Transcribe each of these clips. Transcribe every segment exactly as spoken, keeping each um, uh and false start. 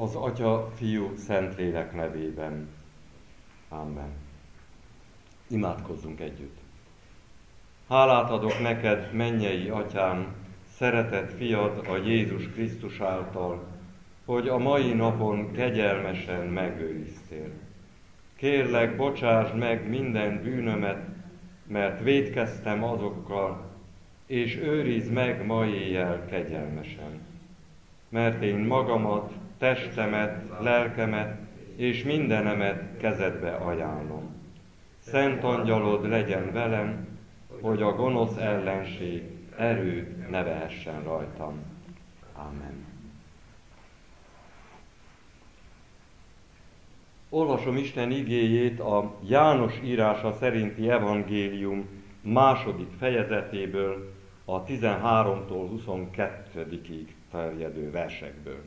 Az Atya, Fiú, Szentlélek nevében. Amen. Imádkozzunk együtt. Hálát adok neked, mennyei Atyám, szeretett fiad a Jézus Krisztus által, hogy a mai napon kegyelmesen megőriztél. Kérlek, bocsásd meg minden bűnömet, mert vétkeztem azokkal, és őrizd meg ma éjjel kegyelmesen. Mert én magamat, testemet, lelkemet és mindenemet kezedbe ajánlom. Szent Angyalod legyen velem, hogy a gonosz ellenség erőt ne vehessen rajtam. Amen. Olvasom Isten igéjét a János írása szerinti evangélium második fejezetéből, a tizenháromtól huszonkettőig terjedő versekből.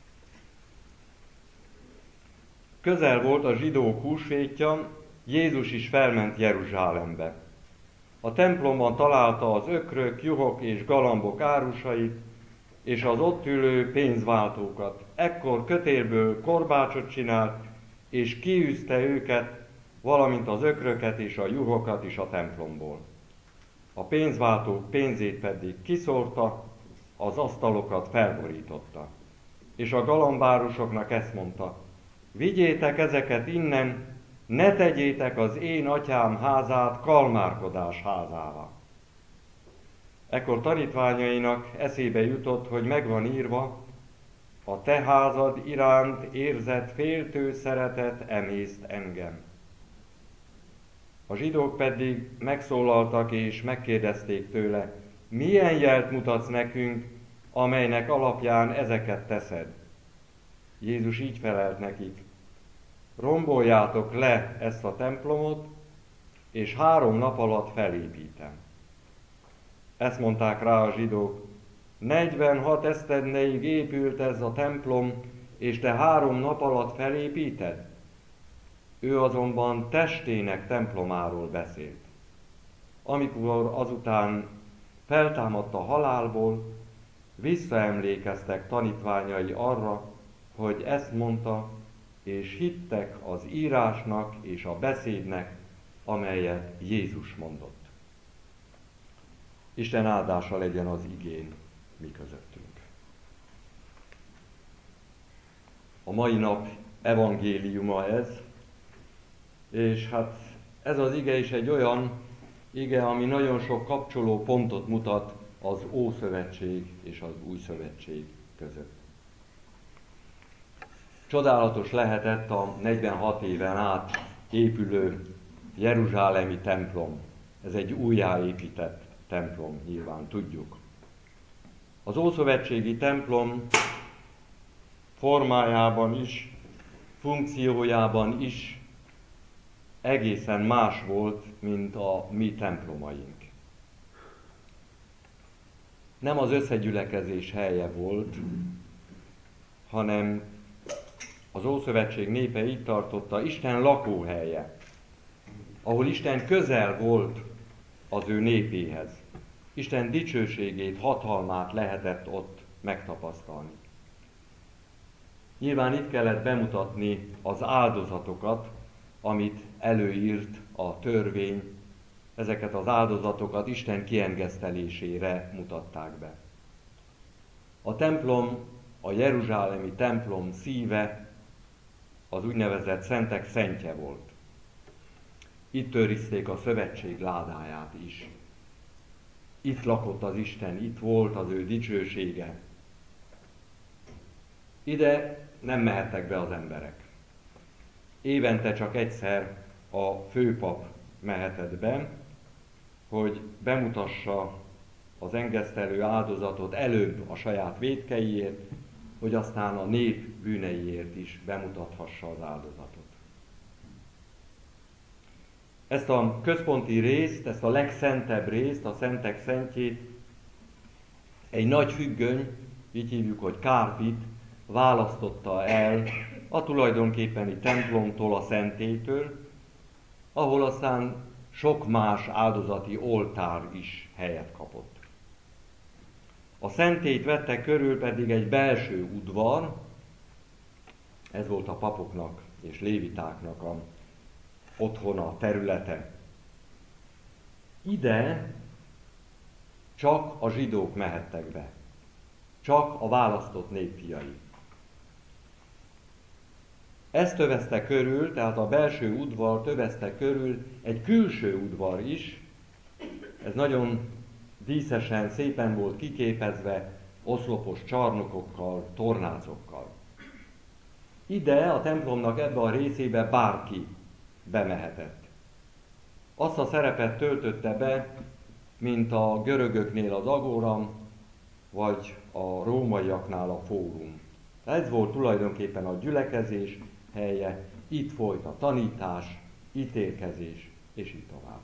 Közel volt a zsidók húsvétja, Jézus is felment Jeruzsálembe. A templomban találta az ökrök, juhok és galambok árusait, és az ott ülő pénzváltókat. Ekkor kötélből korbácsot csinált, és kiűzte őket, valamint az ökröket és a juhokat is a templomból. A pénzváltók pénzét pedig kiszórta, az asztalokat felborította. És a galambárusoknak ezt mondta: vigyétek ezeket innen, ne tegyétek az én atyám házát kalmárkodás házává. Ekkor tanítványainak eszébe jutott, hogy megvan írva: a te házad iránt érzett féltő szeretet emészt engem. A zsidók pedig megszólaltak és megkérdezték tőle: milyen jelt mutatsz nekünk, amelynek alapján ezeket teszed? Jézus így felelt nekik: romboljátok le ezt a templomot, és három nap alatt felépítem. Ezt mondták rá a zsidók: negyvenhat esztendeig épült ez a templom, és te három nap alatt felépíted? Ő azonban testének templomáról beszélt. Amikor azután feltámadt a halálból, visszaemlékeztek tanítványai arra, hogy ezt mondta, és hittek az írásnak és a beszédnek, amelyet Jézus mondott. Isten áldása legyen az igén mi közöttünk. A mai nap evangéliuma ez, és hát ez az ige is egy olyan ige, ami nagyon sok kapcsoló pontot mutat az Ószövetség és az Új Szövetség között. Csodálatos lehetett a negyvenhat éven át épülő jeruzsálemi templom. Ez egy újjáépített templom, nyilván tudjuk. Az ószövetségi templom formájában is, funkciójában is egészen más volt, mint a mi templomaink. Nem az összegyülekezés helye volt, hanem az Ószövetség népe így tartotta, Isten lakóhelye, ahol Isten közel volt az ő népéhez. Isten dicsőségét, hatalmát lehetett ott megtapasztalni. Nyilván itt kellett bemutatni az áldozatokat, amit előírt a törvény. Ezeket az áldozatokat Isten kiengesztelésére mutatták be. A templom, a jeruzsálemi templom szíve az úgynevezett szentek szentje volt. Itt őrizték a szövetség ládáját is. Itt lakott az Isten, itt volt az ő dicsősége. Ide nem mehettek be az emberek. Évente csak egyszer a főpap mehetett be, hogy bemutassa az engesztelő áldozatot előbb a saját vétkeiért, hogy aztán a nép bűneiért is bemutathassa az áldozatot. Ezt a központi részt, ezt a legszentebb részt, a szentek szentjét egy nagy függöny, így hívjuk, hogy kárpit, választotta el a tulajdonképpeni templomtól, a szentélytől, ahol aztán sok más áldozati oltár is helyet kapott. A szentélyt vette körül pedig egy belső udvar, Ez volt a papoknak és lévitáknak a otthona, területe. Ide csak a zsidók mehettek be. Csak a választott népfiai. Ezt övezte körül, tehát a belső udvar övezte körül egy külső udvar is. Ez nagyon díszesen, szépen volt kiképezve, oszlopos csarnokokkal, tornácokkal. Ide, a templomnak ebbe a részébe bárki bemehetett. Azt a szerepet töltötte be, mint a görögöknél az agora, vagy a rómaiaknál a fórum. Ez volt tulajdonképpen a gyülekezés helye, itt folyt a tanítás, ítélkezés, és így tovább.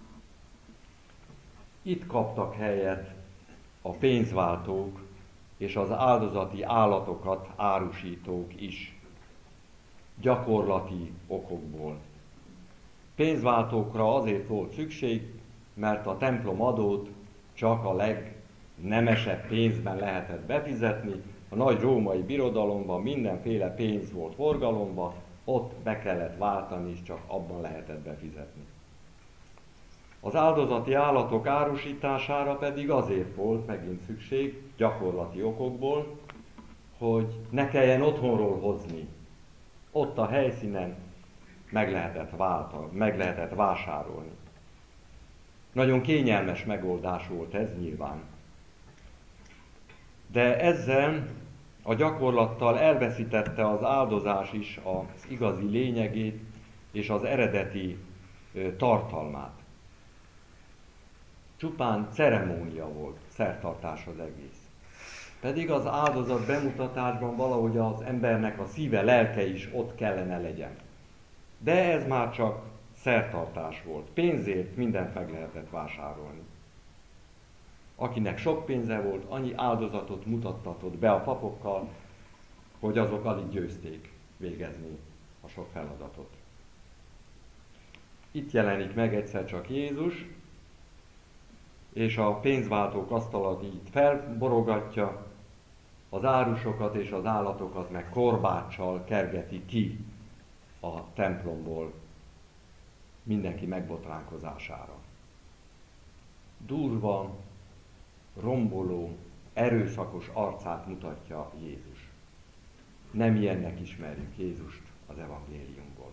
Itt kaptak helyet a pénzváltók és az áldozati állatokat árusítók is, gyakorlati okokból. Pénzváltókra azért volt szükség, mert a templom adót csak a legnemesebb pénzben lehetett befizetni. A nagy római birodalomban mindenféle pénz volt forgalomban, ott be kellett váltani, és csak abban lehetett befizetni. Az áldozati állatok árusítására pedig azért volt megint szükség, gyakorlati okokból, hogy ne kelljen otthonról hozni. Ott a helyszínen meg lehetett, váltani, meg lehetett vásárolni. Nagyon kényelmes megoldás volt ez nyilván. De ezzel a gyakorlattal elveszítette az áldozás is az igazi lényegét és az eredeti ö, tartalmát. Csupán ceremónia volt, szertartás az egész. Pedig az áldozat bemutatásban valahogy az embernek a szíve, lelke is ott kellene legyen. De ez már csak szertartás volt. Pénzért mindent meg lehetett vásárolni. Akinek sok pénze volt, annyi áldozatot mutattatott be a papokkal, hogy azok alig győzték végezni a sok feladatot. Itt jelenik meg egyszer csak Jézus, és a pénzváltók asztalat így felborogatja, az árusokat és az állatokat meg korbáccsal kergeti ki a templomból mindenki megbotránkozására. Durva, romboló, erőszakos arcát mutatja Jézus. Nem ilyennek ismerjük Jézust az evangéliumból.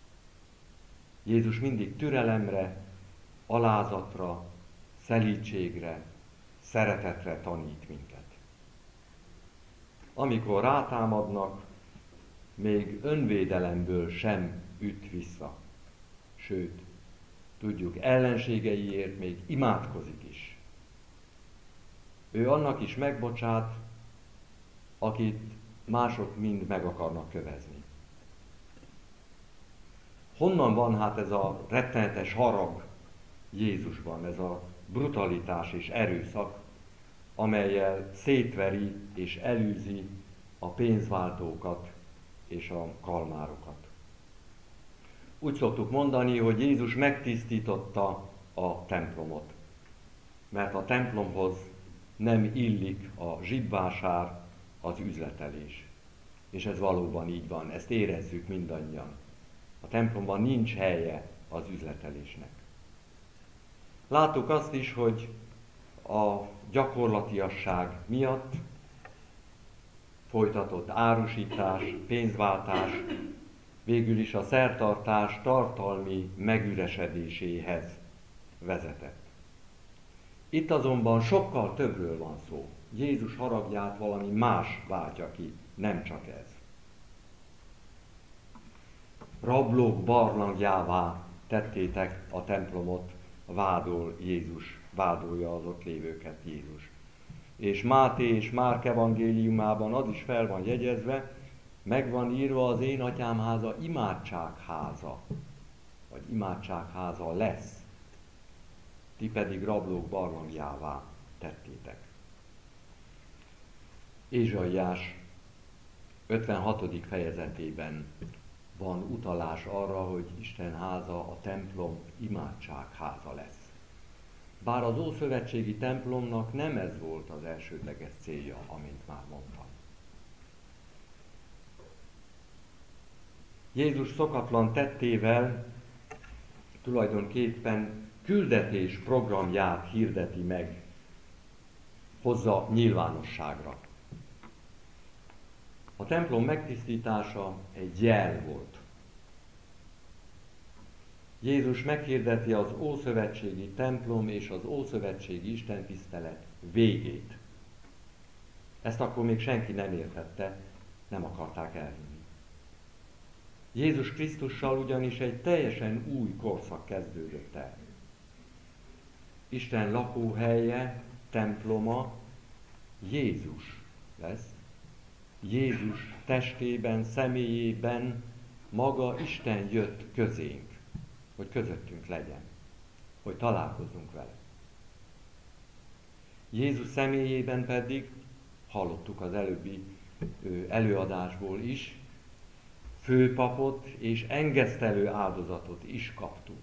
Jézus mindig türelemre, alázatra, szelídségre, szeretetre tanít minket. Amikor rátámadnak, még önvédelemből sem üt vissza. Sőt, tudjuk, ellenségeiért még imádkozik is. Ő annak is megbocsát, akit mások mind meg akarnak kövezni. Honnan van hát ez a rettenetes harag Jézusban, ez a brutalitás és erőszak, amellyel szétveri és elűzi a pénzváltókat és a kalmárokat. Úgy szoktuk mondani, hogy Jézus megtisztította a templomot, mert a templomhoz nem illik a zsibvásár, az üzletelés. És ez valóban így van, ezt érezzük mindannyian. A templomban nincs helye az üzletelésnek. Láttuk azt is, hogy a gyakorlatiasság miatt folytatott árusítás, pénzváltás végül is a szertartás tartalmi megüresedéséhez vezetett. Itt azonban sokkal többről van szó. Jézus haragját valami más váltja ki, nem csak ez. Rablók barlangjává tettétek a templomot, vádol Jézus, vádolja az ott lévőket Jézus. És Máté és Márk evangéliumában az is fel van jegyezve, meg van írva, az én atyám háza imádságháza, vagy imádságháza lesz. Ti pedig rablók barlangjává tettétek. Ézsaiás ötvenhatodik fejezetében van utalás arra, hogy Isten háza, a templom imádságháza lesz. Bár az ószövetségi templomnak nem ez volt az elsődleges célja, amint már mondtam. Jézus szokatlan tettével tulajdonképpen küldetés programját hirdeti meg, hozza nyilvánosságra. A templom megtisztítása egy jel volt. Jézus meghirdeti az ószövetségi templom és az ószövetségi istentisztelet végét. Ezt akkor még senki nem értette, nem akarták elhinni. Jézus Krisztussal ugyanis egy teljesen új korszak kezdődött el. Isten lakóhelye, temploma Jézus lesz. Jézus testében, személyében maga Isten jött közénk, hogy közöttünk legyen, hogy találkozzunk vele. Jézus személyében pedig, hallottuk az előbbi előadásból is, főpapot és engesztelő áldozatot is kaptunk.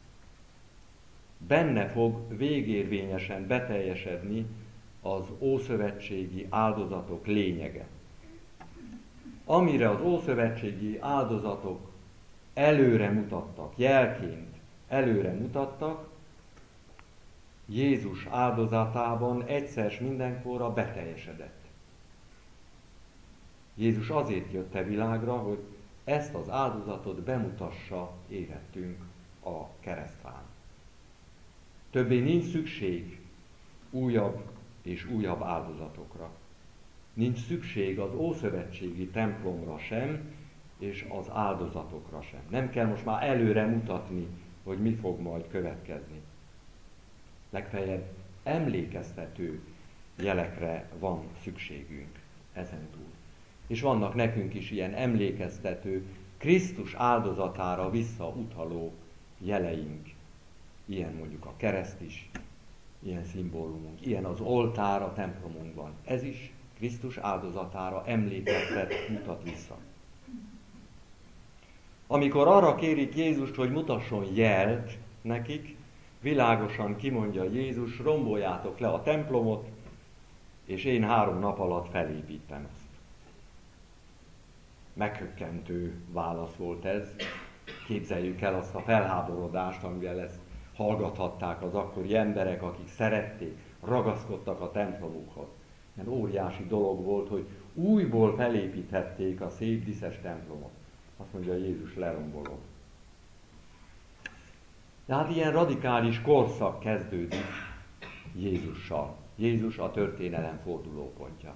Benne fog végérvényesen beteljesedni az ószövetségi áldozatok lényege. Amire az ószövetségi áldozatok előre mutattak, jelként előre mutattak, Jézus áldozatában egyszer s mindenkorra beteljesedett. Jézus azért jött a világra, hogy ezt az áldozatot bemutassa érettünk a keresztfán. Többé nincs szükség újabb és újabb áldozatokra. Nincs szükség az ószövetségi templomra sem, és az áldozatokra sem. Nem kell most már előre mutatni, hogy mi fog majd következni. Legfeljebb emlékeztető jelekre van szükségünk ezen túl. És vannak nekünk is ilyen emlékeztető, Krisztus áldozatára visszautaló jeleink. Ilyen mondjuk a kereszt is, ilyen szimbólumunk, ilyen az oltár a templomunkban. Ez is Krisztus áldozatára emlékeztet, mutat vissza. Amikor arra kérik Jézust, hogy mutasson jelt nekik, világosan kimondja Jézus, romboljátok le a templomot, és én három nap alatt felépítem ezt. Meghökkentő válasz volt ez. Képzeljük el azt a felháborodást, amivel ezt hallgathatták az akkori emberek, akik szerették, ragaszkodtak a templomukhoz. Ilyen óriási dolog volt, hogy újból felépíthették a szép díszes templomot. Azt mondja Jézus, lerombolom. De hát ilyen radikális korszak kezdődik Jézussal. Jézus a történelem fordulópontja.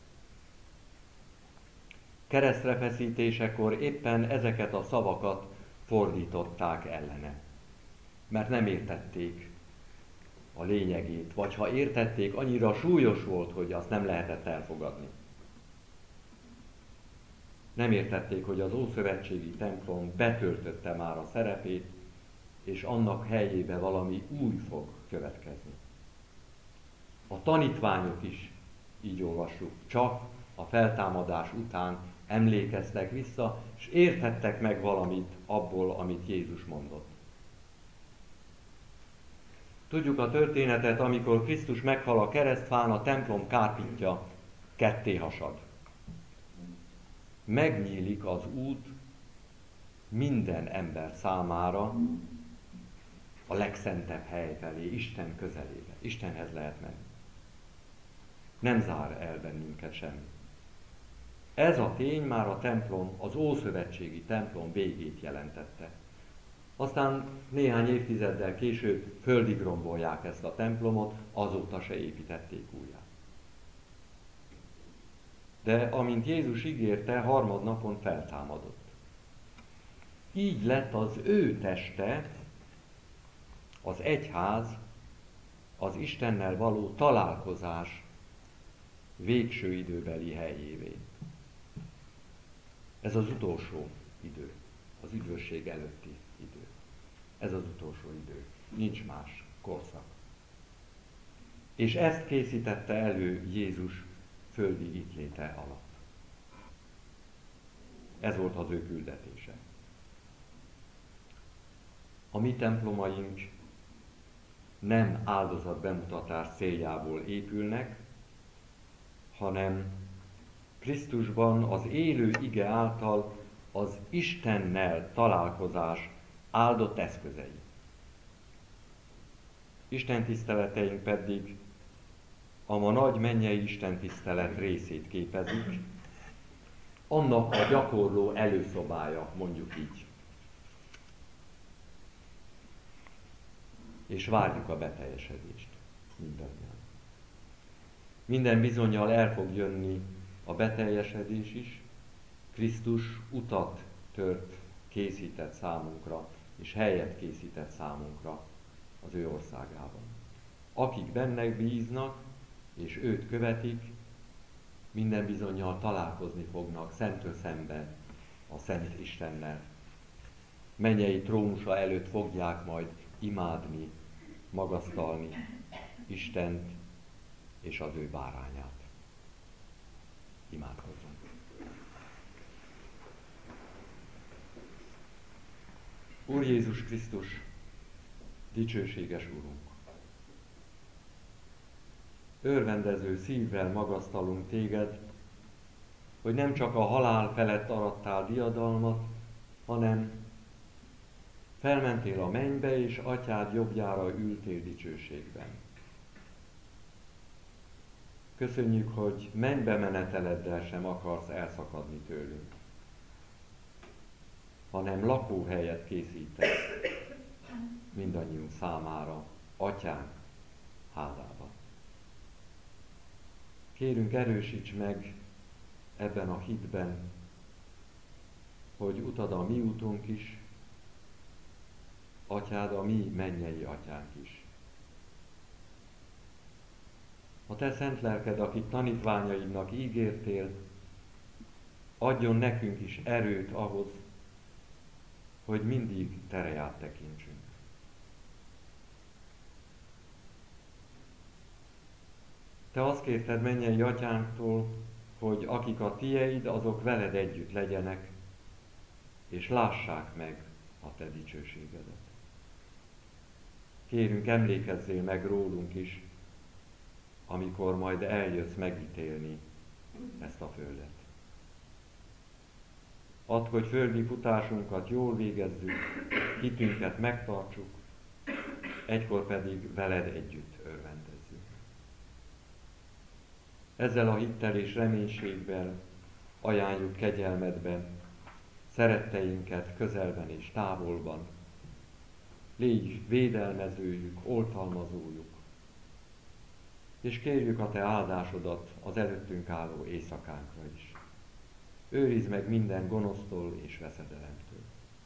Keresztre feszítésekor éppen ezeket a szavakat fordították ellene. Mert nem értették a lényegét, vagy ha értették, annyira súlyos volt, hogy azt nem lehetett elfogadni. Nem értették, hogy az ószövetségi templom betöltötte már a szerepét, és annak helyébe valami új fog következni. A tanítványok is, így olvassuk, csak a feltámadás után emlékeztek vissza, és értettek meg valamit abból, amit Jézus mondott. Tudjuk a történetet, amikor Krisztus meghal a keresztfán, a templom kárpitja ketté hasad. Megnyílik az út minden ember számára a legszentebb hely felé, Isten közelébe. Istenhez lehet menni. Nem zár el bennünket semmi. Ez a tény már a templom, az ószövetségi templom végét jelentette. Aztán néhány évtizeddel később földig rombolják ezt a templomot, azóta se építették újjá. De amint Jézus ígérte, harmadnapon feltámadott. Így lett az ő teste, az egyház, az Istennel való találkozás végső időbeli helyévé. Ez az utolsó idő, az üdvösség előtti idő. Ez az utolsó idő, nincs más korszak. És ezt készítette elő Jézus földi ittléte alatt. Ez volt az ő küldetése. A mi templomaink nem áldozat bemutatás céljából épülnek, hanem Krisztusban az élő ige által az Istennel találkozás áldott eszközei. Isten tiszteleteink pedig a ma nagy mennyei Isten tisztelet részét képezik, annak a gyakorló előszobája, mondjuk így. És várjuk a beteljesedést mindannyian. Minden bizonnyal el fog jönni a beteljesedés is. Krisztus utat tört, készített számunkra, és helyet készített számunkra az ő országában. Akik benne bíznak, és őt követik, minden bizonnyal találkozni fognak szemtől szemben a Szent Istennel. Mennyei trónusa előtt fogják majd imádni, magasztalni Istent és az ő bárányát. Imádkozzunk. Úr Jézus Krisztus, dicsőséges Urunk! Örvendező szívvel magasztalunk téged, hogy nem csak a halál felett arattál diadalmat, hanem felmentél a mennybe, és atyád jobbjára ültél dicsőségben. Köszönjük, hogy mennybe meneteleddel sem akarsz elszakadni tőlünk, hanem lakóhelyet készítesz mindannyiunk számára, atyánk házában. Kérünk, erősíts meg ebben a hitben, hogy utad a mi útunk is, atyád a mi mennyei atyánk is. A te szent lelked, akit tanítványaidnak ígértél, adjon nekünk is erőt ahhoz, hogy mindig tereját tekintsünk. Te azt kérted mennyei atyánktól, hogy akik a tieid, azok veled együtt legyenek, és lássák meg a te dicsőségedet. Kérünk, emlékezzél meg rólunk is, amikor majd eljössz megítélni ezt a földet. Add, hogy földi futásunkat jól végezzük, hitünket megtartsuk, egykor pedig veled együtt örvendezzünk. Ezzel a hittel és reménységgel ajánljuk kegyelmedben szeretteinket közelben és távolban. Légy védelmezőjük, oltalmazójuk, és kérjük a te áldásodat az előttünk álló éjszakánkra is. Őrizd meg minden gonosztól és veszedelemtől.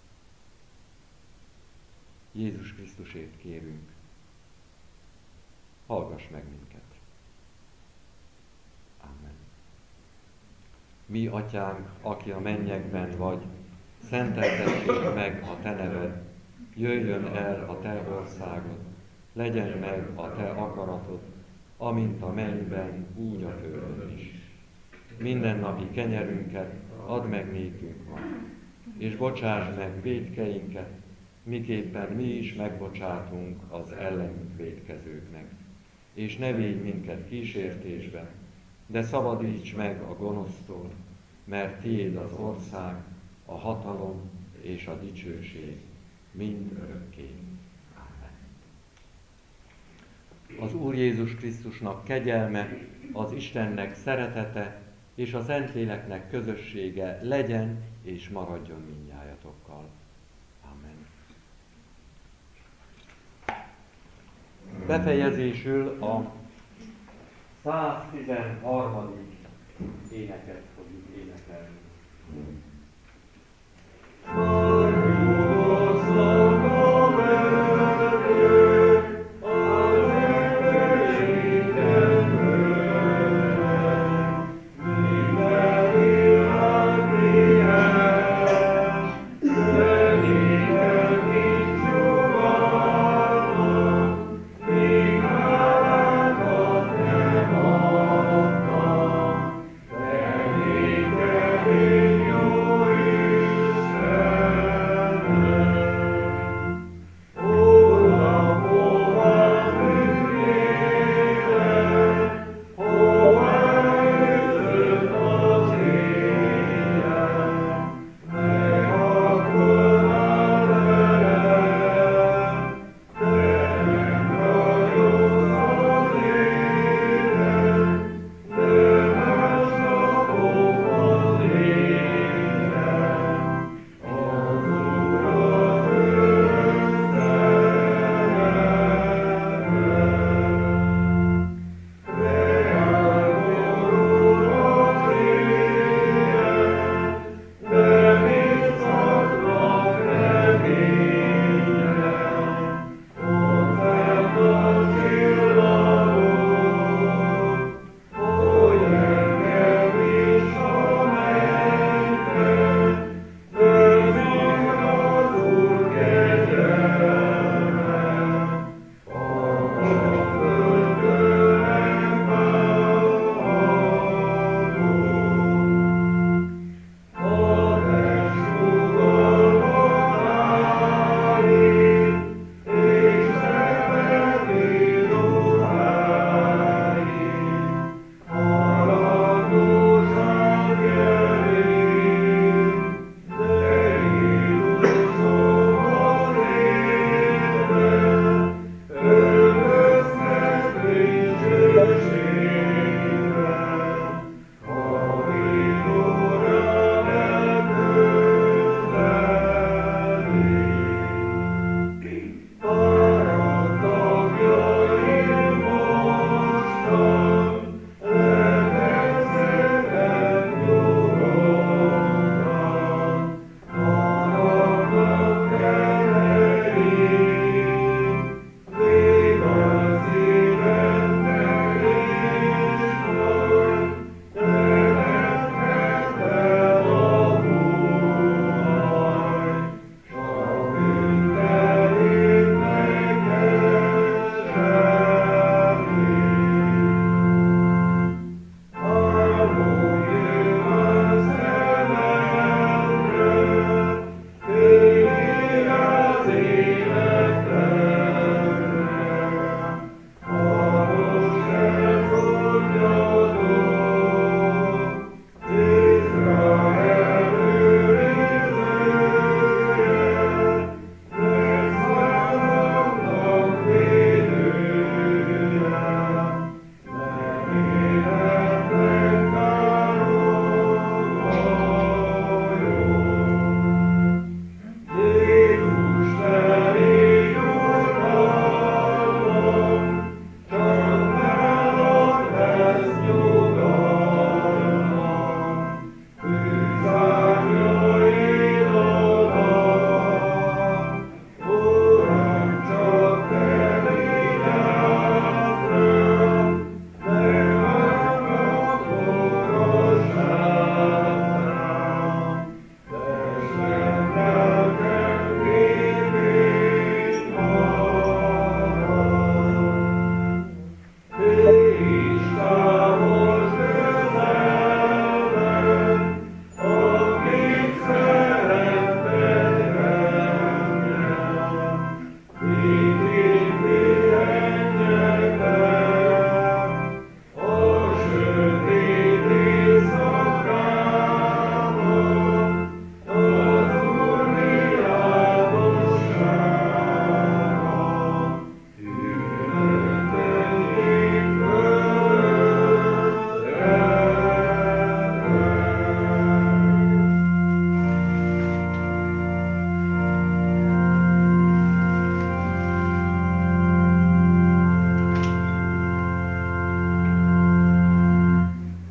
Jézus Krisztusért kérünk, hallgass meg minket. Amen. Mi, atyánk, aki a mennyekben vagy, szenteltessék meg a te neved, jöjjön el a te országod, legyen meg a te akaratod, amint a mennyben, úgy a földön is. Mindennapi kenyerünket add meg nékünk ma, és bocsáss meg vétkeinket, miképpen mi is megbocsátunk az ellenünk vétkezőknek. És ne védj minket kísértésbe, de szabadíts meg a gonosztól, mert tiéd az ország, a hatalom és a dicsőség mind örökké. Amen. Az Úr Jézus Krisztusnak kegyelme, az Istennek szeretete és a Szentléleknek közössége legyen és maradjon mindnyájatokkal. Amen. Befejezésül a száztizenharmadik éneket fogjuk énekelni.